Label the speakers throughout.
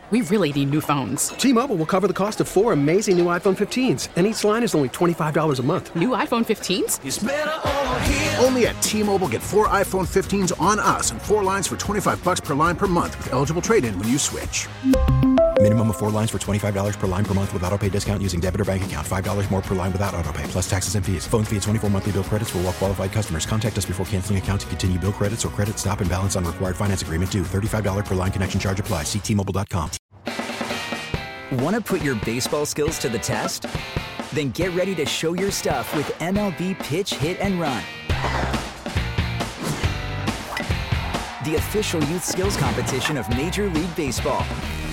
Speaker 1: We really need new phones.
Speaker 2: T-Mobile will cover the cost of 4 amazing new iPhone 15s, and each line is only $25 a month.
Speaker 1: New iPhone 15s?
Speaker 3: It's better over here.
Speaker 4: Only at T-Mobile, get 4 iPhone 15s on us and 4 lines for $25 per line per month with eligible trade-in when you switch.
Speaker 5: Minimum of 4 lines for $25 per line per month with autopay discount using debit or bank account. $5 more per line without autopay, plus taxes and fees. Phone fee at 24 monthly bill credits for well-qualified customers. Contact us before canceling account to continue bill credits or credit stop and balance on required finance agreement due. $35 per line connection charge applies. See T-Mobile.com.
Speaker 6: Want to put your baseball skills to the test? Then get ready to show your stuff with MLB Pitch, Hit, and Run. The official youth skills competition of Major League Baseball.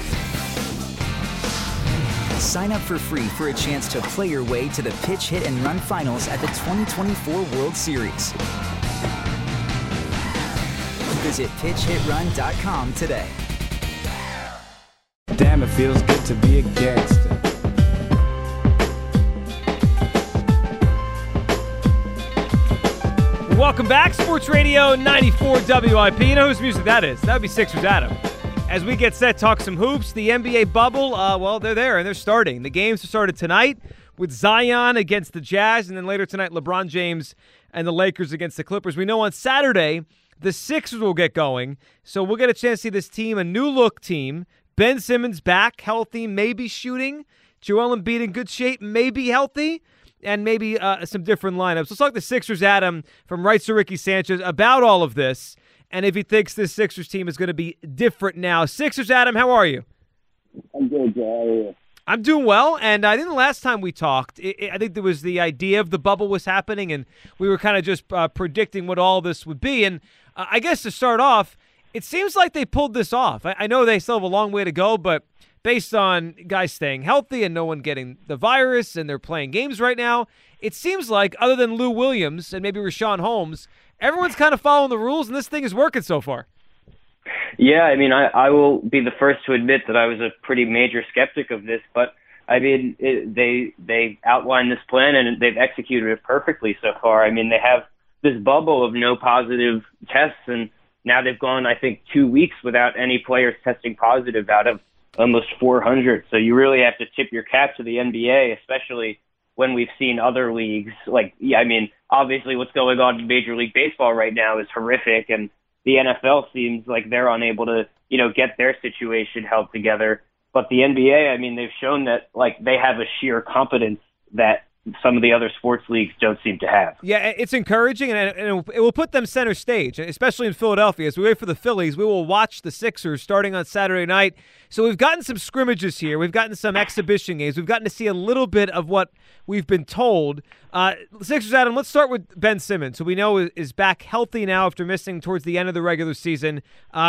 Speaker 6: Sign up for free for a chance to play your way to the Pitch, Hit, and Run finals at the 2024 World Series. Visit pitchhitrun.com today.
Speaker 7: Damn, it feels good to be a gangster.
Speaker 8: Welcome back, Sports Radio 94 WIP. You know whose music that is? That would be Sixers Adam. As we get set, talk some hoops. The NBA bubble, well, they're there and they're starting. The games are started tonight with Zion against the Jazz, and then later tonight, LeBron James and the Lakers against the Clippers. We know on Saturday, the Sixers will get going, so we'll get a chance to see this team, a new-look team. Ben Simmons back, healthy, maybe shooting. Joel Embiid in good shape, maybe healthy, and maybe some different lineups. Let's talk to Sixers Adam from Rights to Ricky Sanchez about all of this, and if he thinks this Sixers team is going to be different now. Sixers Adam, how are you?
Speaker 9: I'm good, Joe. How are you?
Speaker 8: I'm doing well, and I think the last time we talked, I think there was the idea of the bubble was happening, and we were kind of just predicting what all this would be. And I guess to start off, it seems like they pulled this off. I know they still have a long way to go, but based on guys staying healthy and no one getting the virus and they're playing games right now, it seems like other than Lou Williams and maybe Rashawn Holmes, everyone's kind of following the rules, and this thing is working so far.
Speaker 9: Yeah, I mean, I will be the first to admit that I was a pretty major skeptic of this, but I mean, they outlined this plan and they've executed it perfectly so far. I mean, they have this bubble of no positive tests, and now they've gone, I think, 2 weeks without any players testing positive out of almost 400. So you really have to tip your cap to the NBA, especially when we've seen other leagues. Like, yeah, I mean, obviously what's going on in Major League Baseball right now is horrific, and the NFL seems like they're unable to, get their situation held together. But the NBA, I mean, they've shown that, like, they have a sheer competence that some of the other sports leagues don't seem to have.
Speaker 8: Yeah, it's encouraging, and it will put them center stage, especially in Philadelphia. As we wait for the Phillies, we will watch the Sixers starting on Saturday night. So we've gotten some scrimmages here. We've gotten some exhibition games. We've gotten to see a little bit of what we've been told. Sixers, Adam, let's start with Ben Simmons, who we know is back healthy now after missing towards the end of the regular season.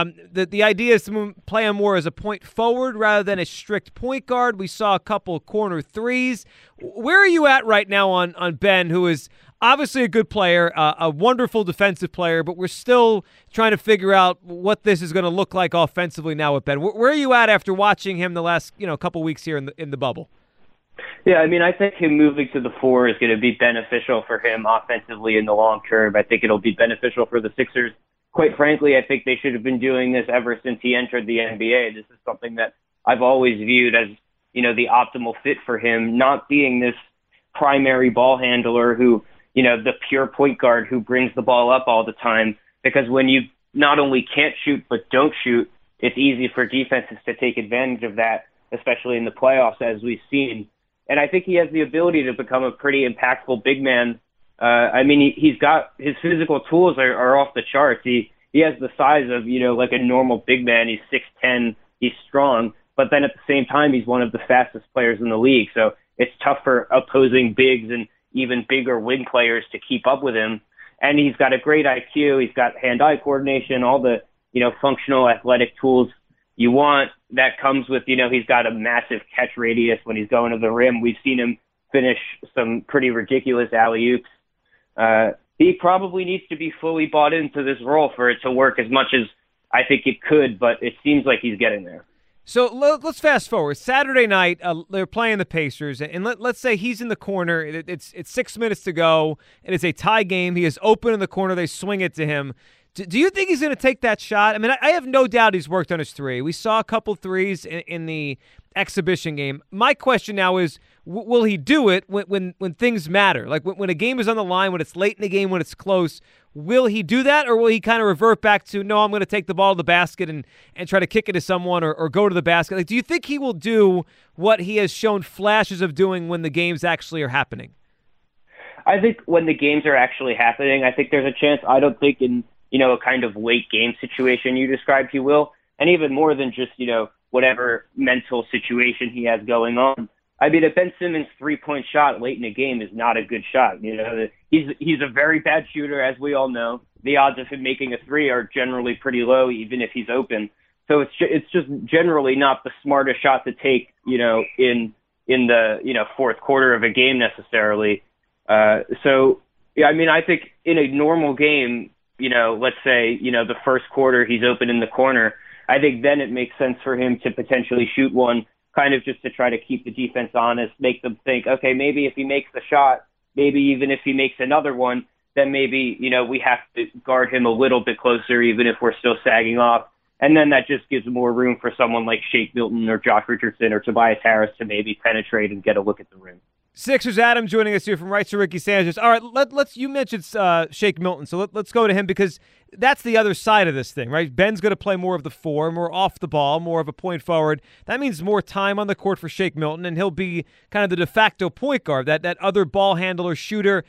Speaker 8: The idea is to play him more as a point forward rather than a strict point guard. We saw a couple corner threes. Where are you at right now on Ben, who is obviously a good player, a wonderful defensive player, but we're still trying to figure out what this is going to look like offensively now with Ben. Where are you at after watching him the last couple weeks here in the bubble?
Speaker 9: Yeah, I mean, I think him moving to the 4 is going to be beneficial for him offensively in the long term. I think it'll be beneficial for the Sixers. Quite frankly, I think they should have been doing this ever since he entered the NBA. This is something that I've always viewed as, the optimal fit for him, not being this primary ball handler who, the pure point guard who brings the ball up all the time. Because when you not only can't shoot but don't shoot, it's easy for defenses to take advantage of that, especially in the playoffs, as we've seen. And I think he has the ability to become a pretty impactful big man. I mean, he's got his physical tools are off the charts. He has the size of, like a normal big man. He's 6'10", he's strong, but then at the same time, he's one of the fastest players in the league. So it's tough for opposing bigs and even bigger wing players to keep up with him. And he's got a great IQ. He's got hand-eye coordination, all the, functional athletic tools you want. That comes with, he's got a massive catch radius when he's going to the rim. We've seen him finish some pretty ridiculous alley-oops. He probably needs to be fully bought into this role for it to work as much as I think it could, but it seems like he's getting there.
Speaker 8: So let's fast forward. Saturday night, they're playing the Pacers, and let's say he's in the corner. It's 6 minutes to go, and it's a tie game. He is open in the corner. They swing it to him. Do you think he's going to take that shot? I mean, I have no doubt he's worked on his three. We saw a couple threes in the exhibition game. My question now is, will he do it when things matter? Like when a game is on the line, when it's late in the game, when it's close, will he do that, or will he kind of revert back to, no, I'm going to take the ball to the basket and try to kick it to someone or go to the basket? Like, do you think he will do what he has shown flashes of doing when the games actually are happening?
Speaker 9: I think when the games are actually happening, I think there's a chance. I don't think in, a kind of late game situation you described he will, and even more than just, whatever mental situation he has going on. I mean, a Ben Simmons 3-point shot late in a game is not a good shot. He's a very bad shooter, as we all know. The odds of him making a three are generally pretty low, even if he's open. So it's just generally not the smartest shot to take, in the fourth quarter of a game necessarily. So I mean, I think in a normal game, let's say the first quarter he's open in the corner. I think then it makes sense for him to potentially shoot one, kind of just to try to keep the defense honest, make them think, okay, maybe if he makes the shot, maybe even if he makes another one, then maybe, we have to guard him a little bit closer, even if we're still sagging off. And then that just gives more room for someone like Shake Milton or Josh Richardson or Tobias Harris to maybe penetrate and get a look at the rim.
Speaker 8: Sixers Adam joining us here from Right to Ricky Sanchez. All right, let's. You mentioned Shake Milton, so let's go to him because that's the other side of this thing, right? Ben's going to play more of the four, more off the ball, more of a point forward. That means more time on the court for Shake Milton, and he'll be kind of the de facto point guard, that other ball handler, shooter.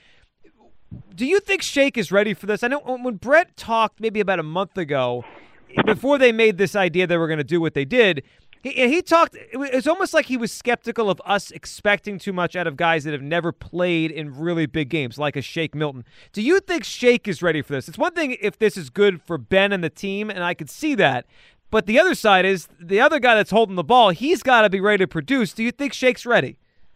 Speaker 8: Do you think Shake is ready for this? I know when Brett talked maybe about a month ago, before they made this idea they were going to do what they did, he talked, it's almost like he was skeptical of us expecting too much out of guys that have never played in really big games, like a Shake Milton. Do you think Shake is ready for this? It's one thing if this is good for Ben and the team, and I could see that. But the other side is the other guy that's holding the ball, he's got to be ready to produce. Do you think Shake's ready?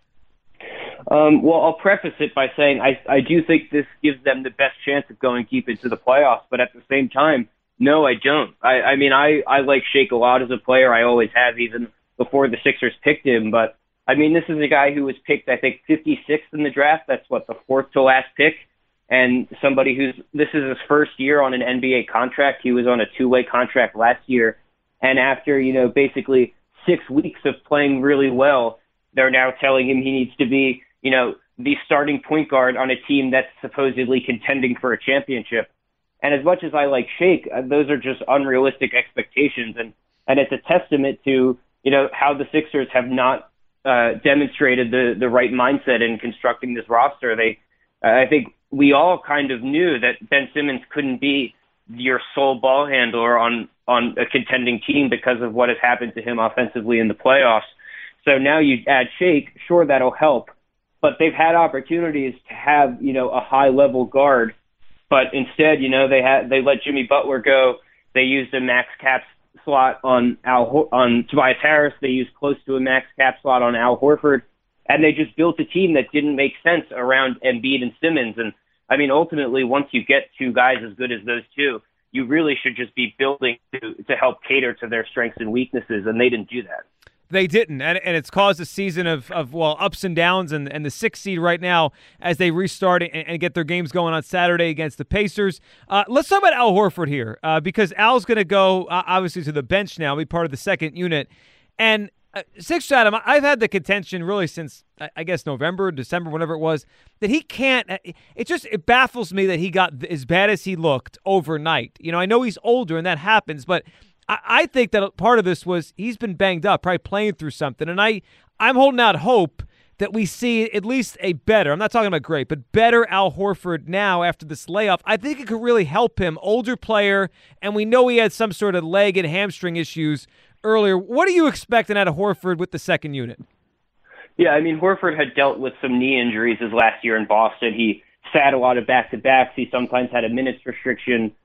Speaker 9: Well, I'll preface it by saying I do think this gives them the best chance of going deep into the playoffs, but at the same time, no, I don't. I mean, I like Shake a lot as a player. I always have, even before the Sixers picked him. But, I mean, this is a guy who was picked, I think, 56th in the draft. That's, the fourth to last pick. And somebody this is his first year on an NBA contract. He was on a two-way contract last year. And after, basically 6 weeks of playing really well, they're now telling him he needs to be, the starting point guard on a team that's supposedly contending for a championship. And as much as I like Shake, those are just unrealistic expectations. And it's a testament to, how the Sixers have not demonstrated the right mindset in constructing this roster. I think we all kind of knew that Ben Simmons couldn't be your sole ball handler on a contending team because of what has happened to him offensively in the playoffs. So now you add Shake, sure, that'll help. But they've had opportunities to have, a high-level guard. But instead, they let Jimmy Butler go. They used a max cap slot on Tobias Harris. They used close to a max cap slot on Al Horford. And they just built a team that didn't make sense around Embiid and Simmons. And, I mean, ultimately, once you get two guys as good as those two, you really should just be building to help cater to their strengths and weaknesses, and they didn't do that.
Speaker 8: They didn't, and it's caused a season of ups and downs, and the 6th seed right now as they restart and get their games going on Saturday against the Pacers. Let's talk about Al Horford here, because Al's going to go, obviously, to the bench now, be part of the second unit. And Sixers Adam, I've had the contention really since, I guess, November, December, whenever it was, that he can't – it baffles me that he got as bad as he looked overnight. I know he's older, and that happens, but – I think that part of this was he's been banged up, probably playing through something. And I'm holding out hope that we see at least a better, I'm not talking about great, but better Al Horford now after this layoff. I think it could really help him. Older player, and we know he had some sort of leg and hamstring issues earlier. What are you expecting out of Horford with the second unit?
Speaker 9: Yeah, I mean, Horford had dealt with some knee injuries his last year in Boston. He sat a lot of back-to-backs. He sometimes had a minutes restriction.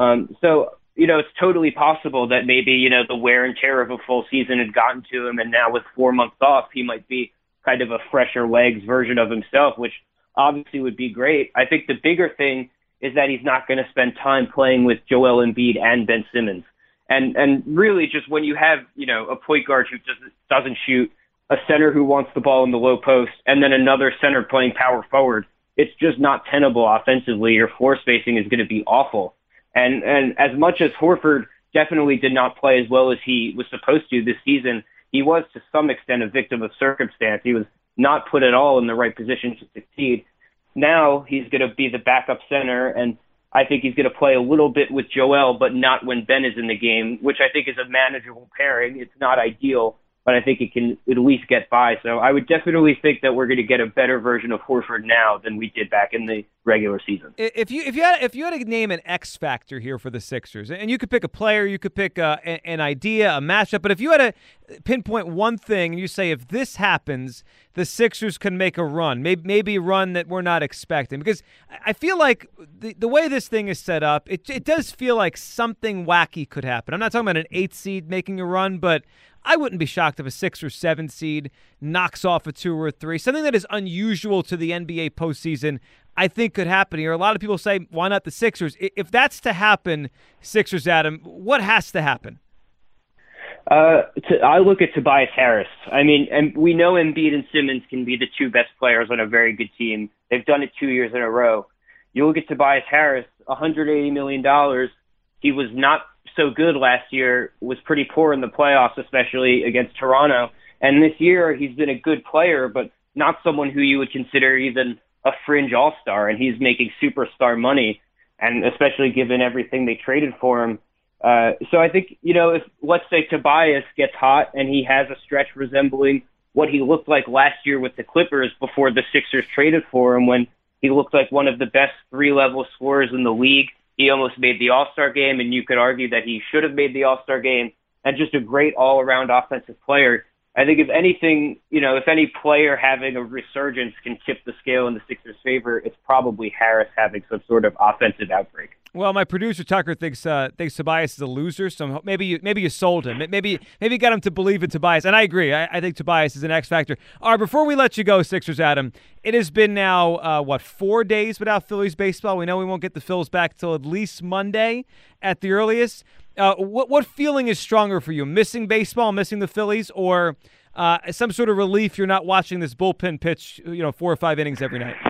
Speaker 9: It's totally possible that maybe, the wear and tear of a full season had gotten to him, and now with 4 months off, he might be kind of a fresher legs version of himself, which obviously would be great. I think the bigger thing is that he's not going to spend time playing with Joel Embiid and Ben Simmons. And really just when you have, a point guard who doesn't shoot, a center who wants the ball in the low post, and then another center playing power forward, it's just not tenable offensively. Your floor spacing is going to be awful. And as much as Horford definitely did not play as well as he was supposed to this season, he was to some extent a victim of circumstance. He was not put at all in the right position to succeed. Now he's going to be the backup center, and I think he's going to play a little bit with Joel, but not when Ben is in the game, which I think is a manageable pairing. It's not ideal, but I think it can at least get by. So I would definitely think that we're going to get a better version of Horford now than we did back in the regular season.
Speaker 8: If you had to name an X factor here for the Sixers, and you could pick a player, you could pick an idea, a matchup, but if you had to pinpoint one thing and you say if this happens, the Sixers can make a run, maybe a run that we're not expecting, because I feel like the way this thing is set up, it does feel like something wacky could happen. I'm not talking about an 8 seed making a run, but I wouldn't be shocked if a 6 or 7 seed knocks off a 2 or 3. Something that is unusual to the NBA postseason, I think could happen here. A lot of people say, why not the Sixers? If that's to happen, Sixers, Adam, what has to happen?
Speaker 9: I look at Tobias Harris. I mean, and we know Embiid and Simmons can be the 2 best players on a very good team. They've done it 2 years in a row. You look at Tobias Harris, $180 million. He was not so good last year, was pretty poor in the playoffs, especially against Toronto. And this year, he's been a good player, but not someone who you would consider even a fringe all-star. And he's making superstar money, and especially given everything they traded for him. So I think, if let's say Tobias gets hot and he has a stretch resembling what he looked like last year with the Clippers before the Sixers traded for him, when he looked like one of the best 3-level scorers in the league. He almost made the All-Star game, and you could argue that he should have made the All-Star game, and just a great all-around offensive player. I think if anything, if any player having a resurgence can tip the scale in the Sixers' favor, it's probably Harris having some sort of offensive outbreak.
Speaker 8: Well, my producer Tucker thinks Tobias is a loser, so maybe you sold him. Maybe you got him to believe in Tobias, and I agree. I think Tobias is an X factor. All right, before we let you go, Sixers, Adam, it has been now 4 days without Phillies baseball. We know we won't get the Phils back till at least Monday at the earliest. What feeling is stronger for you? Missing baseball, missing the Phillies, or some sort of relief you're not watching this bullpen pitch 4 or 5 innings every night?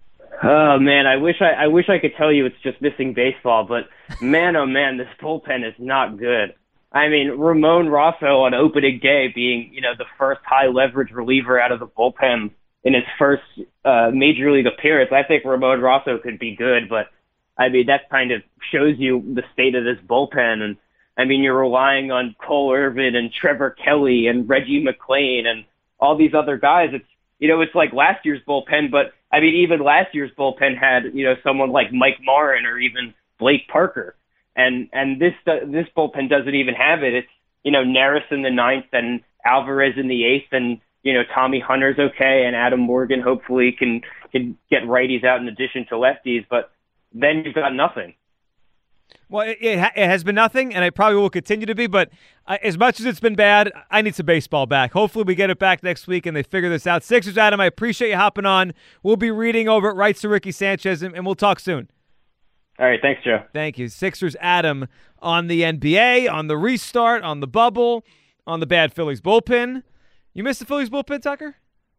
Speaker 9: Oh man, I wish I could tell you it's just missing baseball, but man, oh man, this bullpen is not good. I mean, Ramon Rosso on opening day being, the first high leverage reliever out of the bullpen in his first major league appearance. I think Ramon Rosso could be good, but I mean, that kind of shows you the state of this bullpen. And I mean, you're relying on Cole Irvin and Trevor Kelly and Reggie McClain and all these other guys. It's like last year's bullpen, but I mean, even last year's bullpen had, someone like Mike Morin or even Blake Parker. And this bullpen doesn't even have it. It's, Neris in the 9th and Alvarez in the 8th, and, Tommy Hunter's okay, and Adam Morgan hopefully can get righties out in addition to lefties, but then you've got nothing.
Speaker 8: Well, it has been nothing, and it probably will continue to be, but as much as it's been bad, I need some baseball back. Hopefully we get it back next week and they figure this out. Sixers, Adam, I appreciate you hopping on. We'll be reading over at Rights to Ricky Sanchez, and we'll talk soon.
Speaker 9: All right, thanks, Joe.
Speaker 8: Thank you. Sixers, Adam, on the NBA, on the restart, on the bubble, on the bad Phillies bullpen. You miss the Phillies bullpen, Tucker?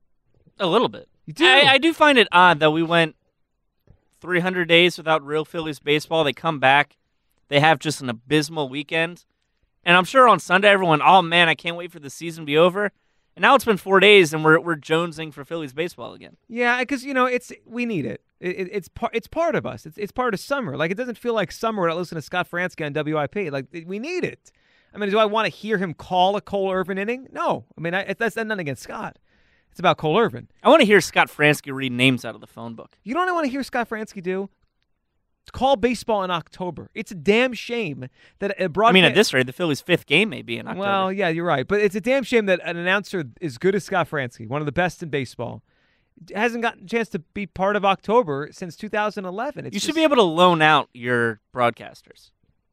Speaker 3: A little bit.
Speaker 8: You do?
Speaker 3: I do find it odd that we went 300 days without real Phillies baseball. They come back. They have just an abysmal weekend. And I'm sure on Sunday, everyone, oh, man, I can't wait for the season to be over. And now it's been 4 days, and we're jonesing for Phillies baseball again.
Speaker 8: Yeah, because, we need it. It's part of us. It's part of summer. Like, it doesn't feel like summer when I listen to Scott Franzke on WIP. Like, we need it. I mean, do I want to hear him call a Cole Irvin inning? No. I mean, that's nothing against Scott. It's about Cole Irvin.
Speaker 3: I want to hear Scott Franzke read names out of the phone book.
Speaker 8: You know what I want to hear Scott Franzke do? Call baseball in October. It's a damn shame that a broadcast...
Speaker 3: I mean, at this rate, the Phillies' 5th game may be in October.
Speaker 8: Well, yeah, you're right. But it's a damn shame that an announcer as good as Scott Franzke, one of the best in baseball, hasn't gotten a chance to be part of October since 2011.
Speaker 3: You should be able to loan out your broadcasters.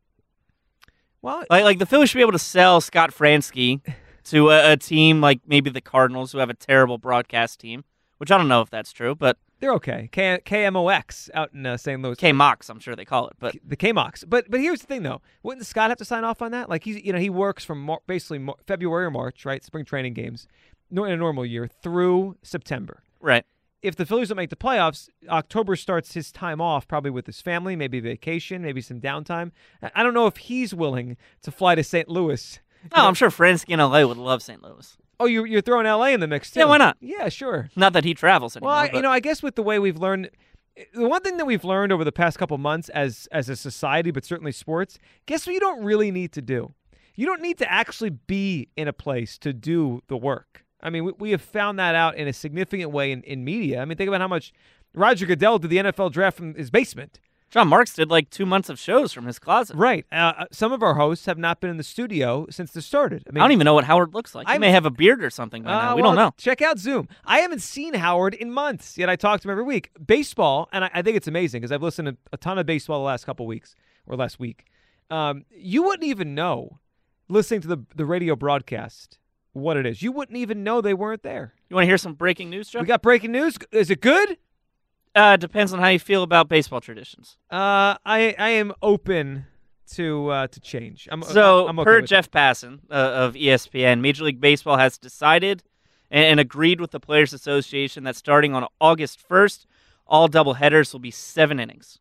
Speaker 8: Well,
Speaker 3: like the Phillies should be able to sell Scott Franzke to a team like maybe the Cardinals, who have a terrible broadcast team, which I don't know if that's true, but...
Speaker 8: They're okay. KMOX out in St. Louis.
Speaker 3: KMOX, I'm sure they call it, but
Speaker 8: the KMOX. But here's the thing, though. Wouldn't Scott have to sign off on that? Like he works from basically February or March, right? Spring training games, in a normal year through September.
Speaker 3: Right.
Speaker 8: if the Phillies don't make the playoffs, October starts his time off, probably with his family, maybe vacation, maybe some downtime. I don't know if he's willing to fly to St. Louis.
Speaker 3: Oh, I'm sure Fransky in LA would love St. Louis.
Speaker 8: Oh, you're throwing LA in the mix too?
Speaker 3: Yeah, why not?
Speaker 8: Yeah, sure.
Speaker 3: Not that he travels anymore.
Speaker 8: Well, I guess with the way we've learned, the one thing that we've learned over the past couple months as a society, but certainly sports, guess what you don't really need to do? You don't need to actually be in a place to do the work. I mean, we have found that out in a significant way in media. I mean, think about how much Roger Goodell did the NFL draft from his basement.
Speaker 3: John Marks did like 2 months of shows from his closet.
Speaker 8: Right. Some of our hosts have not been in the studio since this started.
Speaker 3: I don't even know what Howard looks like. He may have a beard or something by now. We don't know.
Speaker 8: Check out Zoom. I haven't seen Howard in months, yet I talk to him every week. Baseball, and I think it's amazing because I've listened to a ton of baseball the last couple weeks, or last week. You wouldn't even know, listening to the radio broadcast, what it is. You wouldn't even know they weren't there.
Speaker 3: You want to hear some breaking news, Joe?
Speaker 8: We got breaking news. Is it good?
Speaker 3: Depends on how you feel about baseball traditions.
Speaker 8: I am open to change. I'm okay
Speaker 3: per
Speaker 8: with
Speaker 3: Jeff Passan of ESPN, Major League Baseball has decided and agreed with the Players Association that starting on August 1st, all doubleheaders will be 7 innings.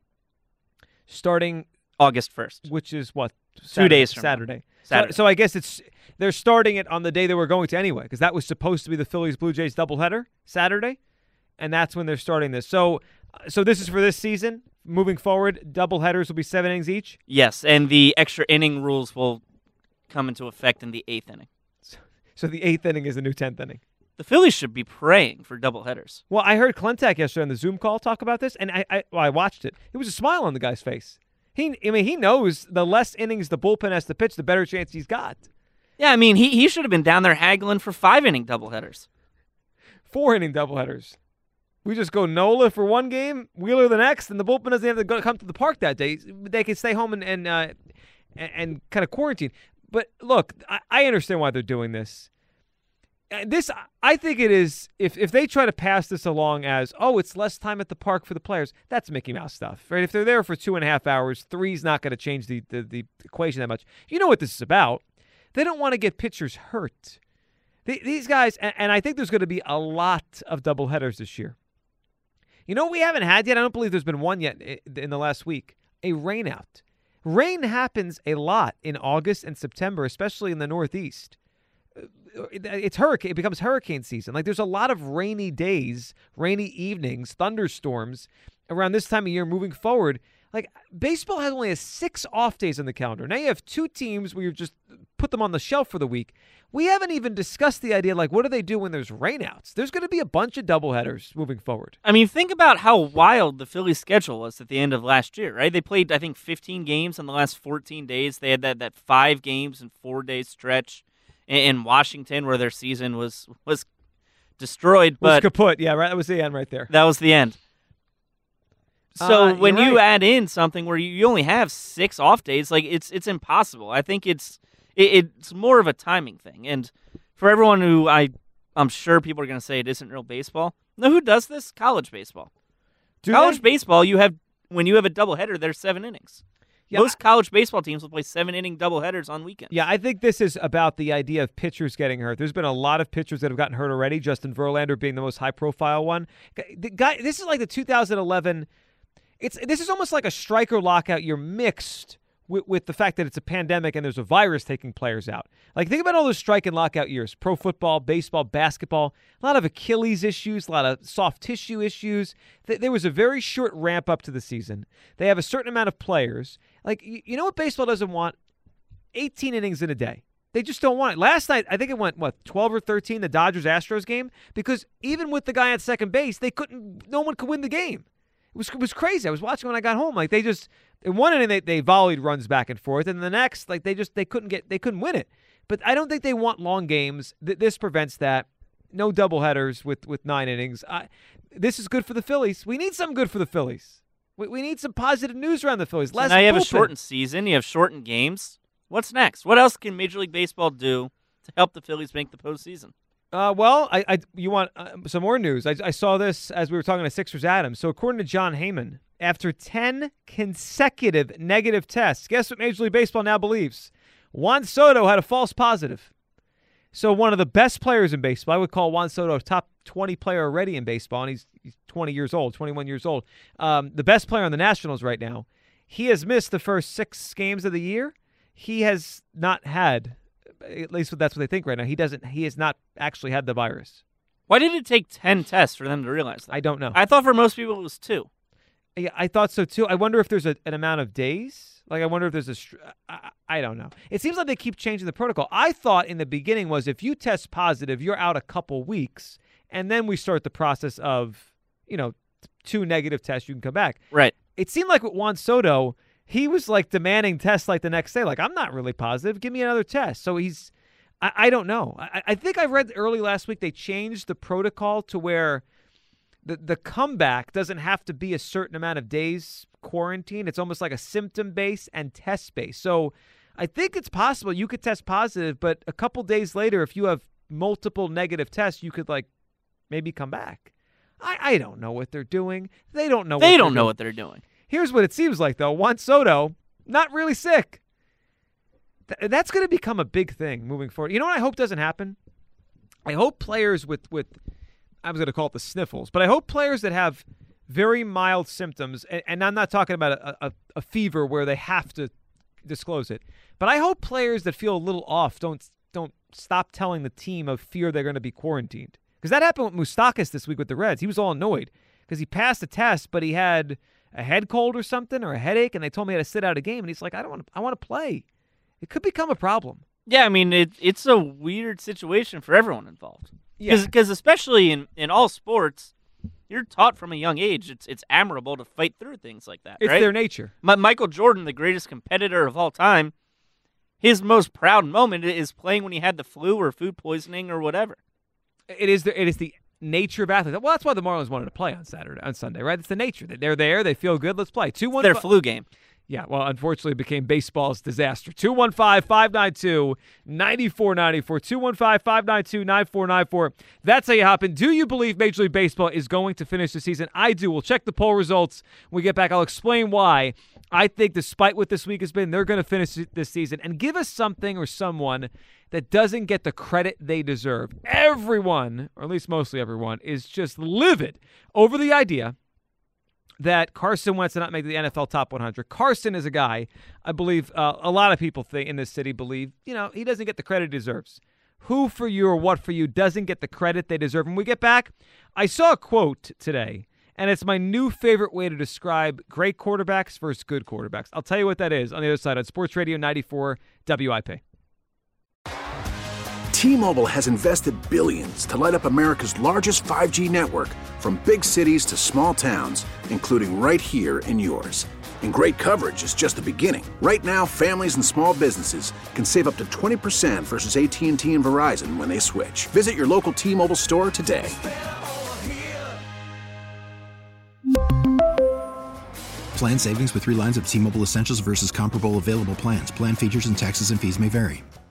Speaker 8: Starting
Speaker 3: August 1st.
Speaker 8: Which is what?
Speaker 3: 2 days from
Speaker 8: Saturday.
Speaker 3: Saturday.
Speaker 8: So I guess they're starting it on the day they were going to anyway, because that was supposed to be the Phillies-Blue Jays doubleheader, Saturday, and that's when they're starting this. So this is for this season. Moving forward, doubleheaders will be 7 innings each?
Speaker 3: Yes, and the extra inning rules will come into effect in the 8th inning.
Speaker 8: So the 8th inning is the new 10th inning.
Speaker 3: The Phillies should be praying for doubleheaders.
Speaker 8: Well, I heard Klentak yesterday on the Zoom call talk about this, and I watched it. It was a smile on the guy's face. He knows the less innings the bullpen has to pitch, the better chance he's got.
Speaker 3: Yeah, I mean, he should have been down there haggling for 5-inning doubleheaders.
Speaker 8: 4-inning doubleheaders. We just go Nola for one game, Wheeler the next, and the bullpen doesn't have to come to the park that day. They can stay home and kind of quarantine. But look, I understand why they're doing this. I think it is, if they try to pass this along as, it's less time at the park for the players, that's Mickey Mouse stuff, right? If they're there for 2.5 hours, 3's not going to change the equation that much. You know what this is about. They don't want to get pitchers hurt. These guys, and I think there's going to be a lot of doubleheaders this year. You know what we haven't had yet? I don't believe there's been one yet in the last week. A rainout. Rain happens a lot in August and September, especially in the Northeast. It becomes hurricane season. Like, there's a lot of rainy days, rainy evenings, thunderstorms around this time of year moving forward. Like, baseball has only 6 off days on the calendar. Now you have 2 teams where you just put them on the shelf for the week. We haven't even discussed the idea, like, what do they do when there's rainouts? There's going to be a bunch of doubleheaders moving forward.
Speaker 3: I mean, think about how wild the Phillies' schedule was at the end of last year, right? They played, I think, 15 games in the last 14 days. They had that 5 games in 4-day stretch in Washington where their season was destroyed. But
Speaker 8: was kaput. Yeah, right. That was the end right there.
Speaker 3: That was the end. So when you add in something where you only have 6 off days, like it's impossible. I think it's more of a timing thing. And for everyone who I'm sure people are going to say it isn't real baseball. No, who does this? College baseball. College baseball, when you have a doubleheader, there's 7 innings. Yeah, most college baseball teams will play 7-inning doubleheaders on weekends.
Speaker 8: Yeah, I think this is about the idea of pitchers getting hurt. There's been a lot of pitchers that have gotten hurt already, Justin Verlander being the most high-profile one. The guy, this is like the 2011 This is almost like a striker lockout year mixed with the fact that it's a pandemic and there's a virus taking players out. Like, think about all those strike and lockout years. Pro football, baseball, basketball, a lot of Achilles issues, a lot of soft tissue issues. There was a very short ramp up to the season. They have a certain amount of players. Like, you know what baseball doesn't want? 18 innings in a day. They just don't want it. Last night, I think it went, 12 or 13, the Dodgers-Astros game? Because even with the guy at second base, no one could win the game. It was crazy. I was watching when I got home. Like, they just, in one inning they volleyed runs back and forth, and the next, like, they couldn't win it. But I don't think they want long games. This prevents that. No doubleheaders with 9 innings. This is good for the Phillies. We need something good for the Phillies. We need some positive news around the Phillies.
Speaker 3: So now you have a shortened season. You have shortened games. What's next? What else can Major League Baseball do to help the Phillies make the postseason?
Speaker 8: Well, you want some more news. I saw this as we were talking to Sixers Adam. So according to John Heyman, after 10 consecutive negative tests, guess what Major League Baseball now believes? Juan Soto had a false positive. So one of the best players in baseball, I would call Juan Soto a top 20 player already in baseball, and he's 20 years old, 21 years old. The best player on the Nationals right now. He has missed the first 6 games of the year. He has not had, at least that's what they think right now, he has not actually had the virus.
Speaker 3: Why did it take 10 tests for them to realize that?
Speaker 8: I don't know.
Speaker 3: I thought for most people it was 2.
Speaker 8: Yeah, I thought so too. I wonder if there's an amount of days. Like, I wonder if there's I don't know. It seems like they keep changing the protocol. I thought in the beginning was if you test positive, you're out a couple weeks, and then we start the process of, 2 negative tests, you can come back.
Speaker 3: Right.
Speaker 8: It seemed like with Juan Soto, he was like demanding tests like the next day. Like, I'm not really positive. Give me another test. So I don't know. I think I read early last week they changed the protocol to where the comeback doesn't have to be a certain amount of days quarantine. It's almost like a symptom-based and test-based. So I think it's possible you could test positive, but a couple days later, if you have multiple negative tests, you could maybe come back. I don't know what they're doing. They don't know what they're doing. Here's what it seems like, though. Juan Soto, not really sick. That's going to become a big thing moving forward. You know what I hope doesn't happen? I hope players with I was going to call it the sniffles, but I hope players that have very mild symptoms, and I'm not talking about a fever where they have to disclose it, but I hope players that feel a little off don't stop telling the team of fear they're going to be quarantined. Because that happened with Moustakas this week with the Reds. He was all annoyed because he passed the test, but he had a head cold or something or a headache, and they told me he had to sit out a game, and he's like, I want to play. It could become a problem.
Speaker 3: Yeah, I mean, it's a weird situation for everyone involved. Because especially in all sports, you're taught from a young age it's admirable to fight through things like that.
Speaker 8: It's
Speaker 3: right?
Speaker 8: their nature.
Speaker 3: Michael Jordan, the greatest competitor of all time, his most proud moment is playing when he had the flu or food poisoning or whatever.
Speaker 8: It is the nature of athletes. Well, that's why the Marlins wanted to play on Sunday, right? It's the nature. They're there. They feel good. Let's play. 2-1.
Speaker 3: Their flu game.
Speaker 8: Yeah, well, unfortunately, it became baseball's disaster. 215-592-9494. 215-592-9494. That's how you hop in. Do you believe Major League Baseball is going to finish the season? I do. We'll check the poll results when we get back. I'll explain why. I think despite what this week has been, they're going to finish this season and give us something or someone that doesn't get the credit they deserve. Everyone, or at least mostly everyone, is just livid over the idea that Carson Wentz did not make the NFL top 100. Carson is a guy, I believe, a lot of people think in this city believe, he doesn't get the credit he deserves. Who for you or what for you doesn't get the credit they deserve? When we get back, I saw a quote today, and it's my new favorite way to describe great quarterbacks versus good quarterbacks. I'll tell you what that is on the other side on Sports Radio 94 WIP.
Speaker 4: T-Mobile has invested billions to light up America's largest 5G network, from big cities to small towns, including right here in yours. And great coverage is just the beginning. Right now, families and small businesses can save up to 20% versus AT&T and Verizon when they switch. Visit your local T-Mobile store today.
Speaker 5: Plan savings with 3 lines of T-Mobile Essentials versus comparable available plans. Plan features and taxes and fees may vary.